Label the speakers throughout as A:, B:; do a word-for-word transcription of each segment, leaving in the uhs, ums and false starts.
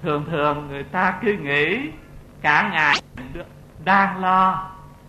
A: Thường thường người ta cứ nghĩ cả ngày đang lo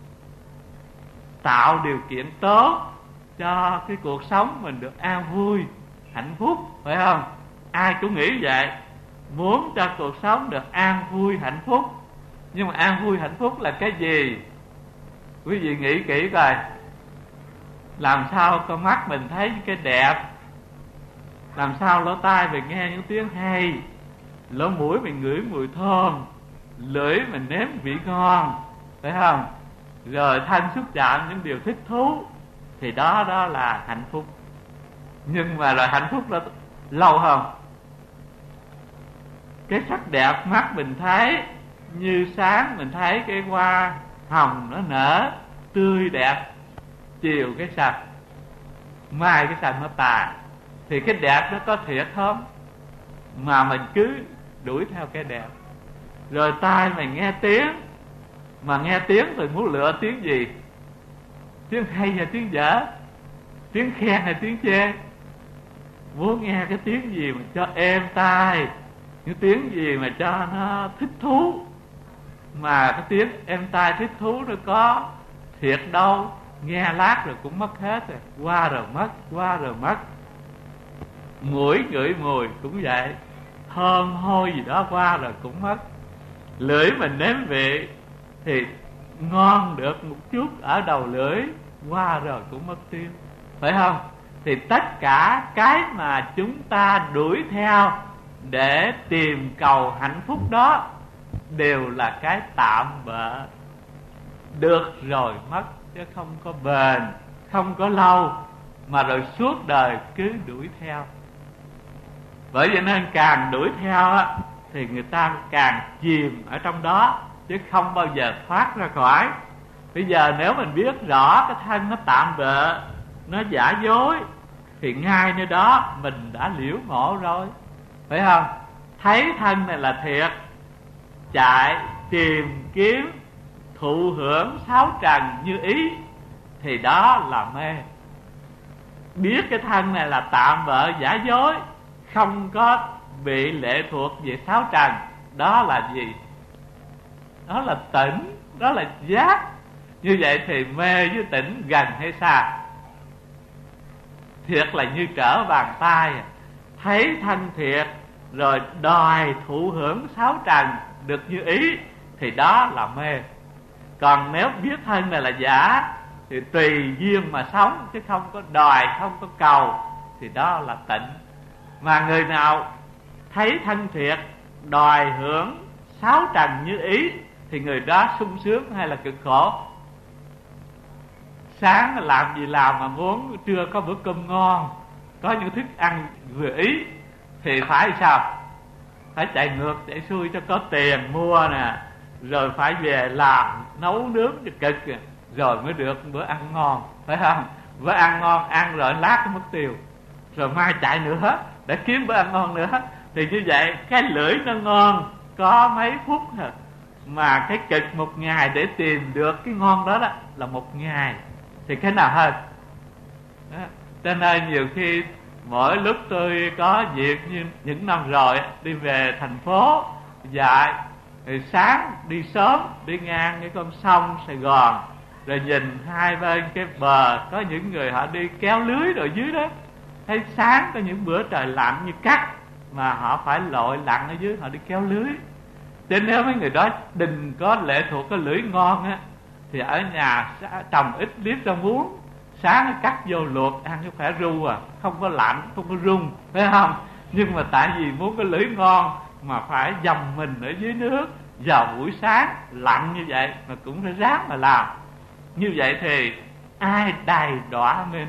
A: tạo điều kiện tốt cho cái cuộc sống mình được an vui, hạnh phúc, phải không? Ai cũng nghĩ vậy, muốn cho cuộc sống được an vui, hạnh phúc. Nhưng mà an vui, hạnh phúc là cái gì? Quý vị nghĩ kỹ coi. Làm sao con mắt mình thấy cái đẹp, làm sao lỗ tai mình nghe những tiếng hay, lỗ mũi mình ngửi mùi thơm, lưỡi mình nếm vị ngon, phải không? Rồi thân xúc chạm những điều thích thú, thì đó đó là hạnh phúc. Nhưng mà rồi hạnh phúc đó lâu không? Cái sắc đẹp mắt mình thấy, như sáng mình thấy cái hoa hồng nó nở tươi đẹp, chiều cái sạch, mai cái sạch nó tàn, thì cái đẹp nó có thiệt không? Mà mình cứ đuổi theo cái đẹp. Rồi tai mình nghe tiếng, mà nghe tiếng rồi muốn lựa tiếng gì? Tiếng hay hay tiếng dở? Tiếng khen hay tiếng chê? Muốn nghe cái tiếng gì mà cho êm tai, những tiếng gì mà cho nó thích thú. Mà cái tiếng êm tai thích thú nó có thiệt đâu, nghe lát rồi cũng mất hết rồi, qua rồi mất, qua rồi mất. Mũi ngửi mùi cũng vậy, thơm hôi gì đó qua rồi cũng mất. Lưỡi mình nếm vị thì ngon được một chút ở đầu lưỡi, qua rồi cũng mất tiêu, phải không? Thì tất cả cái mà chúng ta đuổi theo để tìm cầu hạnh phúc đó đều là cái tạm bợ, được rồi mất, chứ không có bền, không có lâu, mà rồi suốt đời cứ đuổi theo. Bởi vậy nên càng đuổi theo á, thì người ta càng chìm ở trong đó, chứ không bao giờ thoát ra khỏi. Bây giờ nếu mình biết rõ cái thân nó tạm bợ, nó giả dối, thì ngay nơi đó mình đã liễu ngộ rồi, phải không? Thấy thân này là thiệt, chạy tìm kiếm thụ hưởng sáu trần như ý, thì đó là mê. Biết cái thân này là tạm bợ giả dối, không có bị lệ thuộc về sáu trần, đó là gì? Đó là tỉnh, đó là giác. Như vậy thì mê với tỉnh gần hay xa? Thiệt là như trở bàn tay. Thấy thân thiệt rồi đòi thụ hưởng sáu trần được như ý, thì đó là mê. Còn nếu biết thân này là giả thì tùy duyên mà sống, chứ không có đòi, không có cầu, thì đó là tịnh. Mà người nào thấy thân thiệt, đòi hưởng sáu trần như ý, thì người đó sung sướng hay là cực khổ? Sáng làm gì làm mà muốn trưa có bữa cơm ngon, có những thức ăn vừa ý, thì phải sao? Phải chạy ngược chạy xuôi cho có tiền mua nè, rồi phải về làm nấu nướng cho cực, rồi mới được bữa ăn ngon, phải không? Bữa ăn ngon ăn rồi lát nó mất tiêu, rồi mai chạy nữa để kiếm bữa ăn ngon nữa. Thì như vậy cái lưỡi nó ngon có mấy phút thôi, mà cái cực một ngày để tìm được cái ngon đó đó là một ngày, thì cái nào hơn? Đó. Cho nên nhiều khi mỗi lúc tôi có việc như những năm rồi đi về thành phố dạy, thì sáng đi sớm đi ngang cái con sông Sài Gòn, rồi nhìn hai bên cái bờ có những người họ đi kéo lưới rồi dưới đó. Thấy sáng có những bữa trời lạnh như cắt, mà họ phải lội lặn ở dưới, họ đi kéo lưới. Chứ nếu mấy người đó đừng có lệ thuộc cái lưỡi ngon á, thì ở nhà trồng ít liếp rau muống, sáng nó cắt vô luộc ăn cho khỏe ru à, không có lạnh, không có rung, phải không? Nhưng mà tại vì muốn cái lưỡi ngon mà phải dầm mình ở dưới nước vào buổi sáng lạnh như vậy, mà cũng phải ráng mà làm. Như vậy thì ai đày đọa mình?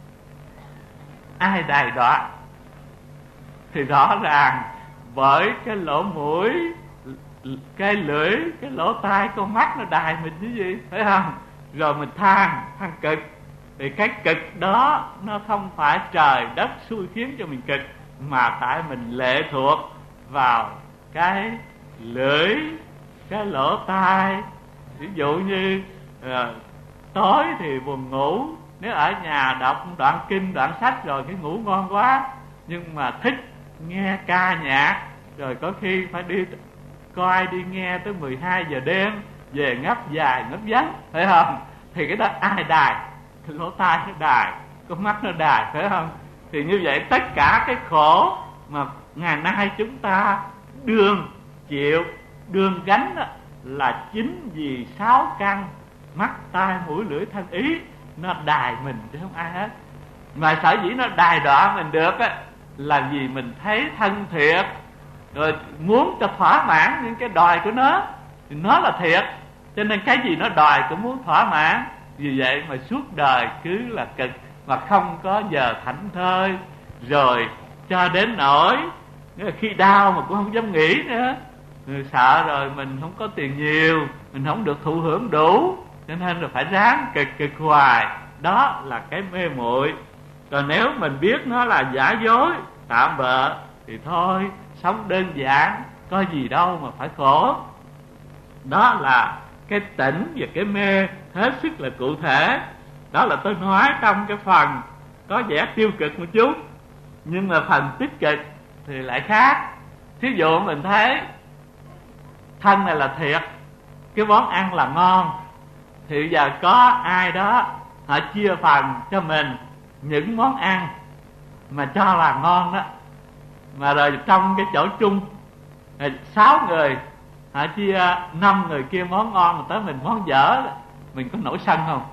A: Ai đày đọa? Thì rõ ràng bởi cái lỗ mũi, cái lưỡi, cái lỗ tai, con mắt nó đài mình như gì, phải không? Rồi mình than, than cực. Thì cái cực đó nó không phải trời đất xui khiến cho mình cực, mà tại mình lệ thuộc vào cái lưỡi, cái lỗ tai. Ví dụ như à, tối thì buồn ngủ, nếu ở nhà đọc đoạn kinh, đoạn sách rồi cái ngủ ngon quá, nhưng mà thích nghe ca nhạc, rồi có khi phải đi coi đi nghe tới mười hai giờ đêm, về ngáp dài ngáp vắng, phải không? Thì cái đó ai đài? Cái lỗ tai nó đài, con mắt nó đài, phải không? Thì như vậy tất cả cái khổ mà ngày nay chúng ta đương chịu, đương gánh đó, là chính vì sáu căn mắt, tai, mũi, lưỡi, thân, ý nó đài mình chứ không ai hết. Mà sở dĩ nó đài đọa mình được á, là vì mình thấy thân thiệt, rồi muốn cho thỏa mãn những cái đòi của nó, thì nó là thiệt, cho nên cái gì nó đòi cũng muốn thỏa mãn. Vì vậy mà suốt đời cứ là cực, mà không có giờ thảnh thơi, rồi cho đến nỗi khi đau mà cũng không dám nghĩ nữa, rồi sợ rồi mình không có tiền nhiều, mình không được thụ hưởng đủ, cho nên là phải ráng cực cực hoài. Đó là cái mê muội. Còn nếu mình biết nó là giả dối, tạm bợ, thì thôi, sống đơn giản, có gì đâu mà phải khổ. Đó là cái tỉnh và cái mê hết sức là cụ thể. Đó là tôi nói trong cái phần có vẻ tiêu cực một chút, nhưng mà phần tích cực thì lại khác. Thí dụ mình thấy thân này là thiệt, cái món ăn là ngon, thì bây giờ có ai đó họ chia phần cho mình những món ăn mà cho là ngon đó, mà rồi trong cái chỗ chung sáu người họ chia năm người kia món ngon, mà tới mình món dở, mình có nổi sân không?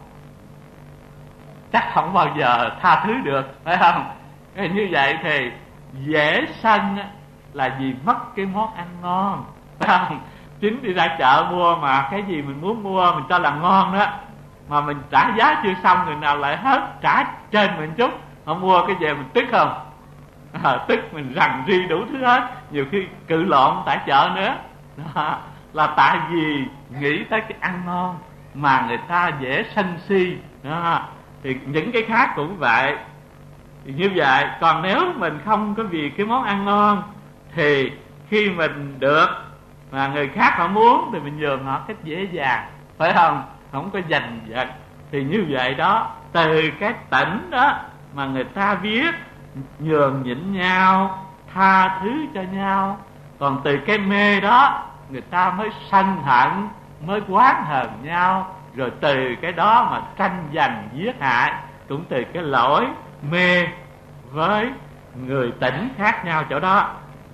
A: Chắc không bao giờ tha thứ được, phải không? Như vậy thì dễ sân là vì mất cái món ăn ngon, phải không? Chính đi ra chợ mua mà cái gì mình muốn mua mình cho là ngon đó, mà mình trả giá chưa xong, người nào lại hết trả trên mình chút, họ mua cái về mình tức không? À, tức mình rằng ri đủ thứ hết, nhiều khi cự lộn tại chợ nữa. Đó, là tại vì nghĩ tới cái ăn ngon mà người ta dễ sân si. Đó, thì những cái khác cũng vậy. Thì như vậy, còn nếu mình không có vì cái món ăn ngon, thì khi mình được mà người khác họ muốn thì mình nhường họ cách dễ dàng, phải không? Không có giành giật. Thì như vậy đó, từ cái tỉnh đó mà người ta viết nhường nhịn nhau, tha thứ cho nhau. Còn từ cái mê đó người ta mới sân hận, mới oán hờn nhau, rồi từ cái đó mà tranh giành giết hại. Cũng từ cái lỗi mê với người tỉnh khác nhau chỗ đó.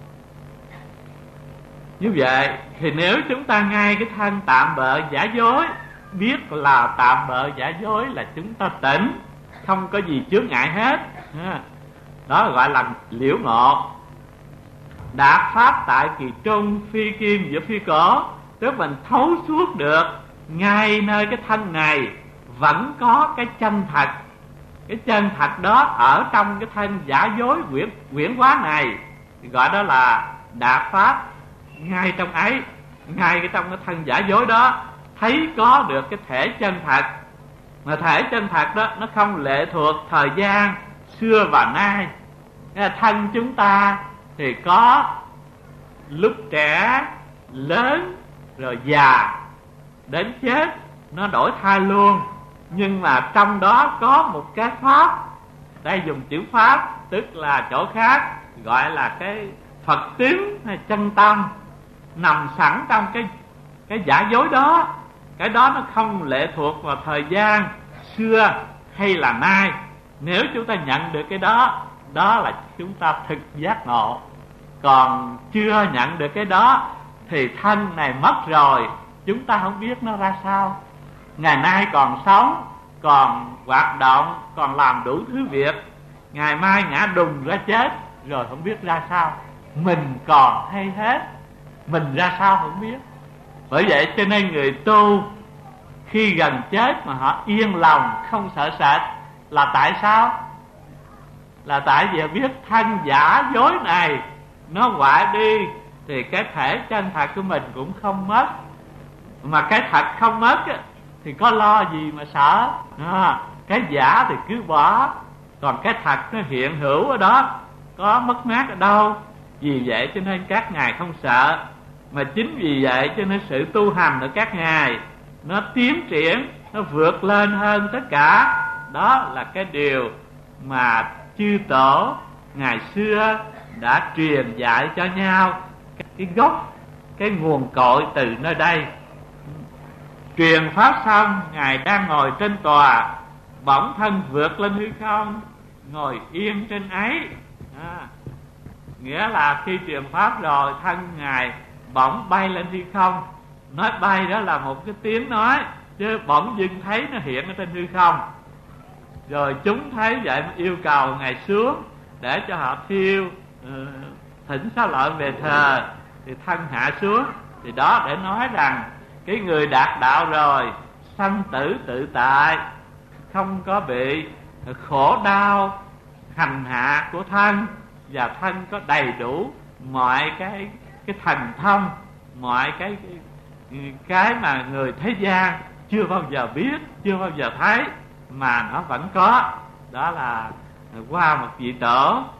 A: Như vậy thì nếu chúng ta ngay cái thân tạm bợ giả dối, biết là tạm bợ giả dối là chúng ta tỉnh, không có gì chướng ngại hết. Đó gọi là liễu ngộ. Đạt pháp tại kỳ trung, phi kim giữa phi cổ. Tức mình thấu suốt được ngay nơi cái thân này vẫn có cái chân thật. Cái chân thật đó ở trong cái thân giả dối quyển, quyển hóa này, gọi đó là đạt pháp. Ngay trong ấy, ngay cái trong cái thân giả dối đó, thấy có được cái thể chân thật. Mà thể chân thật đó nó không lệ thuộc thời gian xưa và nay. Thân chúng ta thì có lúc trẻ, lớn, rồi già, đến chết nó đổi thay luôn. Nhưng mà trong đó có một cái pháp, đây dùng chữ pháp tức là chỗ khác gọi là cái Phật tính hay chân tâm, nằm sẵn trong cái cái giả dối đó. Cái đó nó không lệ thuộc vào thời gian xưa hay là nay. Nếu chúng ta nhận được cái đó, đó là chúng ta thực giác ngộ. Còn chưa nhận được cái đó thì thân này mất rồi, chúng ta không biết nó ra sao. Ngày nay còn sống, còn hoạt động, còn làm đủ thứ việc, ngày mai ngã đùng ra chết rồi không biết ra sao. Mình còn hay hết, mình ra sao không biết. Bởi vậy cho nên người tu khi gần chết mà họ yên lòng, không sợ sệt là tại sao? Là tại vì biết thân giả dối này nó hoại đi, thì cái thể chân thật của mình cũng không mất. Mà cái thật không mất á, thì có lo gì mà sợ. À, cái giả thì cứ bỏ, còn cái thật nó hiện hữu ở đó, có mất mát ở đâu. Vì vậy cho nên các ngài không sợ. Mà chính vì vậy cho nên sự tu hành của các ngài nó tiến triển, nó vượt lên hơn tất cả. Đó là cái điều mà chư tổ ngày xưa đã truyền dạy cho nhau cái gốc, cái nguồn cội từ nơi đây. Truyền pháp xong, Ngài đang ngồi trên tòa, bỗng thân vượt lên hư không, ngồi yên trên ấy. À, nghĩa là khi truyền pháp rồi, thân Ngài bỗng bay lên hư không. Nói bay đó là một cái tiếng nói, chứ bỗng dưng thấy nó hiện ở trên hư không. Rồi chúng thấy vậy mà yêu cầu Ngài xuống để cho họ thiêu, uh, thỉnh Xá Lợi về thờ. Thì thân hạ xuống. Thì đó để nói rằng cái người đạt đạo rồi, sanh tử tự tại, không có bị khổ đau hành hạ của thân, và thân có đầy đủ mọi cái cái thần thông, mọi cái cái, cái mà người thế gian chưa bao giờ biết, chưa bao giờ thấy, mà nó vẫn có. Đó là qua một vị tổ